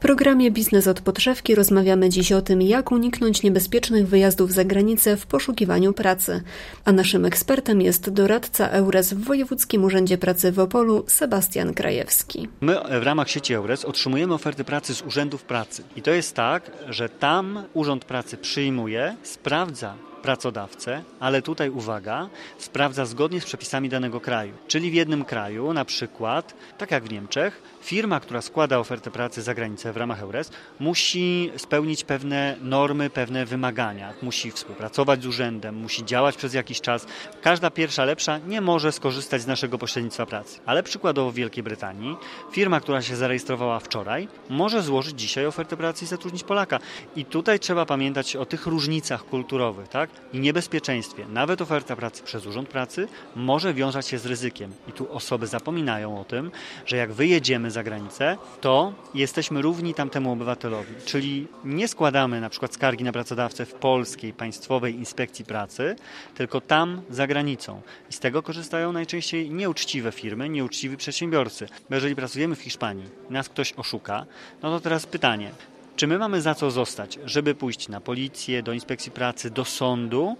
programie Biznes od podszewki rozmawiamy dziś o tym, jak uniknąć niebezpiecznych wyjazdów za granicę w poszukiwaniu pracy. A naszym ekspertem jest doradca EURES w Wojewódzkim Urzędzie Pracy w Opolu Sebastian Krajewski. My w ramach sieci EURES otrzymujemy oferty pracy z urzędów pracy. I to jest tak, że tam Urząd Pracy przyjmuje, sprawdza pracodawcę, ale tutaj uwaga, sprawdza zgodnie z przepisami danego kraju. Czyli w jednym kraju, na przykład, tak jak w Niemczech, firma, która składa ofertę pracy za granicę w ramach EURES, musi spełnić pewne normy, pewne wymagania. Musi współpracować z urzędem, musi działać przez jakiś czas. Każda pierwsza, lepsza nie może skorzystać z naszego pośrednictwa pracy. Ale przykładowo w Wielkiej Brytanii firma, która się zarejestrowała wczoraj, może złożyć dzisiaj ofertę pracy i zatrudnić Polaka. I tutaj trzeba pamiętać o tych różnicach kulturowych, tak? I niebezpieczeństwie. Nawet oferta pracy przez Urząd Pracy może wiązać się z ryzykiem. I tu osoby zapominają o tym, że jak wyjedziemy za granicę, to jesteśmy równi tamtemu obywatelowi. Czyli nie składamy na przykład skargi na pracodawcę w polskiej Państwowej Inspekcji Pracy, tylko tam za granicą. I z tego korzystają najczęściej nieuczciwe firmy, nieuczciwi przedsiębiorcy. Bo jeżeli pracujemy w Hiszpanii, nas ktoś oszuka, no to teraz pytanie, czy my mamy za co zostać, żeby pójść na policję, do inspekcji pracy, do sądu,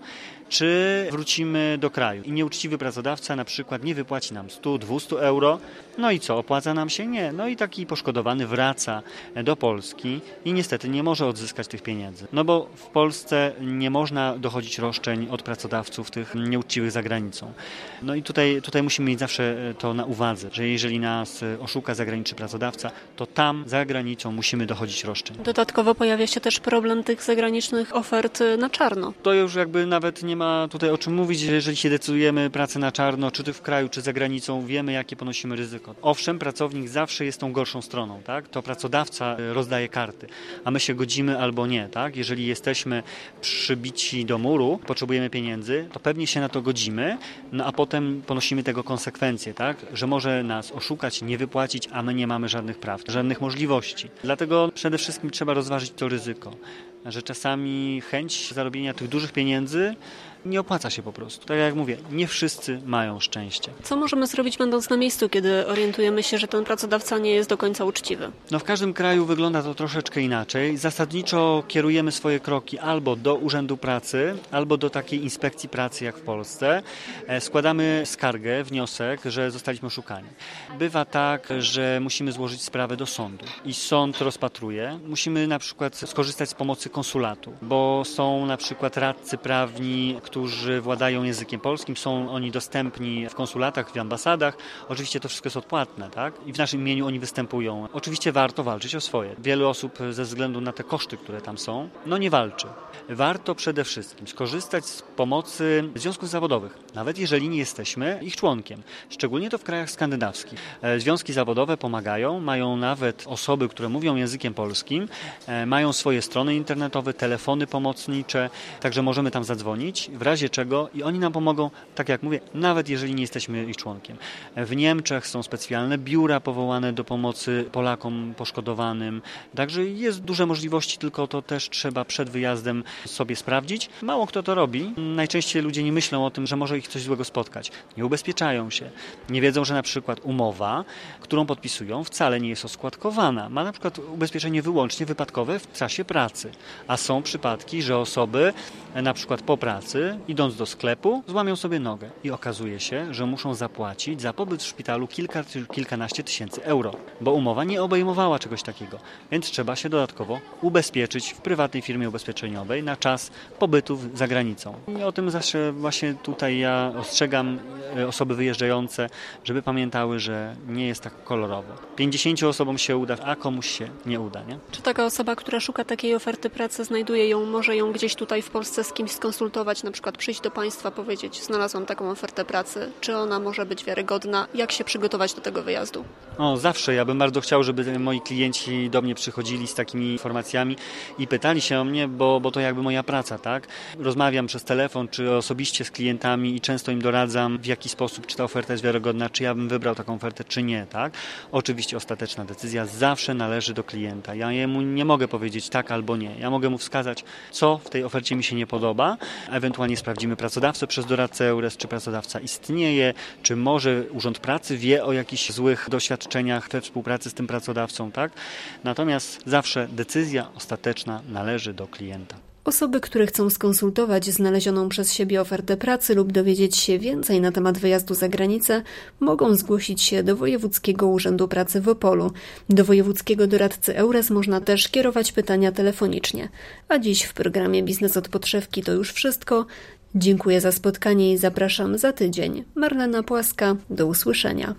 czy wrócimy do kraju i nieuczciwy pracodawca na przykład nie wypłaci nam 100-200 euro, no i co, opłaca nam się? Nie. No i taki poszkodowany wraca do Polski i niestety nie może odzyskać tych pieniędzy. No bo w Polsce nie można dochodzić roszczeń od pracodawców tych nieuczciwych za granicą. No i tutaj musimy mieć zawsze to na uwadze, że jeżeli nas oszuka zagraniczny pracodawca, to tam za granicą musimy dochodzić roszczeń. Dodatkowo pojawia się też problem tych zagranicznych ofert na czarno. To już jakby nawet nie ma tutaj o czym mówić, jeżeli się decydujemy pracę na czarno, czy w kraju, czy za granicą, wiemy jakie ponosimy ryzyko. Owszem, pracownik zawsze jest tą gorszą stroną, tak? To pracodawca rozdaje karty, a my się godzimy albo nie, tak? Jeżeli jesteśmy przybici do muru, potrzebujemy pieniędzy, to pewnie się na to godzimy, no a potem ponosimy tego konsekwencje, tak? Że może nas oszukać, nie wypłacić, a my nie mamy żadnych praw, żadnych możliwości. Dlatego przede wszystkim trzeba rozważyć to ryzyko, że czasami chęć zarobienia tych dużych pieniędzy nie opłaca się po prostu. Tak jak mówię, nie wszyscy mają szczęście. Co możemy zrobić będąc na miejscu, kiedy orientujemy się, że ten pracodawca nie jest do końca uczciwy? No w każdym kraju wygląda to troszeczkę inaczej. Zasadniczo kierujemy swoje kroki albo do Urzędu Pracy, albo do takiej inspekcji pracy jak w Polsce. Składamy skargę, wniosek, że zostaliśmy oszukani. Bywa tak, że musimy złożyć sprawę do sądu i sąd rozpatruje. Musimy na przykład skorzystać z pomocy konsulatu, bo są na przykład radcy prawni, którzy władają językiem polskim, są oni dostępni w konsulatach, w ambasadach. Oczywiście to wszystko jest odpłatne, tak? I w naszym imieniu oni występują. Oczywiście warto walczyć o swoje. Wielu osób ze względu na te koszty, które tam są, no nie walczy. Warto przede wszystkim skorzystać z pomocy związków zawodowych, nawet jeżeli nie jesteśmy ich członkiem. Szczególnie to w krajach skandynawskich. Związki zawodowe pomagają, mają nawet osoby, które mówią językiem polskim, mają swoje strony internetowe, telefony pomocnicze, także możemy tam zadzwonić, w razie czego i oni nam pomogą, tak jak mówię, nawet jeżeli nie jesteśmy ich członkiem. W Niemczech są specjalne biura powołane do pomocy Polakom poszkodowanym, także jest duże możliwości, tylko to też trzeba przed wyjazdem sobie sprawdzić. Mało kto to robi. Najczęściej ludzie nie myślą o tym, że może ich coś złego spotkać. Nie ubezpieczają się. Nie wiedzą, że na przykład umowa, którą podpisują, wcale nie jest oskładkowana. Ma na przykład ubezpieczenie wyłącznie wypadkowe w czasie pracy. A są przypadki, że osoby na przykład po pracy, idąc do sklepu, złamią sobie nogę i okazuje się, że muszą zapłacić za pobyt w szpitalu kilkanaście tysięcy euro, bo umowa nie obejmowała czegoś takiego. Więc trzeba się dodatkowo ubezpieczyć w prywatnej firmie ubezpieczeniowej na czas pobytu za granicą. I o tym zawsze właśnie tutaj ja ostrzegam osoby wyjeżdżające, żeby pamiętały, że nie jest tak kolorowo. 50 osobom się uda, a komuś się nie uda, nie? Czy taka osoba, która szuka takiej oferty pracy, znajduje ją, może ją gdzieś tutaj w Polsce z kimś skonsultować, na przykład przyjść do państwa, powiedzieć, znalazłam taką ofertę pracy, czy ona może być wiarygodna, jak się przygotować do tego wyjazdu? Zawsze. Ja bym bardzo chciał, żeby moi klienci do mnie przychodzili z takimi informacjami i pytali się o mnie, bo to jakby moja praca, tak? Rozmawiam przez telefon, czy osobiście z klientami i często im doradzam, w jaki sposób, czy ta oferta jest wiarygodna, czy ja bym wybrał taką ofertę, czy nie, tak? Oczywiście ostateczna decyzja zawsze należy do klienta. Ja jemu nie mogę powiedzieć tak albo nie. Ja mogę mu wskazać, co w tej ofercie mi się nie podoba, ewentualnie ewentualnie sprawdzimy pracodawcę przez doradcę EURES, czy pracodawca istnieje, czy może Urząd Pracy wie o jakichś złych doświadczeniach we współpracy z tym pracodawcą, tak? Natomiast zawsze decyzja ostateczna należy do klienta. Osoby, które chcą skonsultować znalezioną przez siebie ofertę pracy lub dowiedzieć się więcej na temat wyjazdu za granicę, mogą zgłosić się do Wojewódzkiego Urzędu Pracy w Opolu. Do wojewódzkiego doradcy EURES można też kierować pytania telefonicznie. A dziś w programie Biznes od Podszewki to już wszystko. Dziękuję za spotkanie i zapraszam za tydzień. Marlena Płaska, do usłyszenia.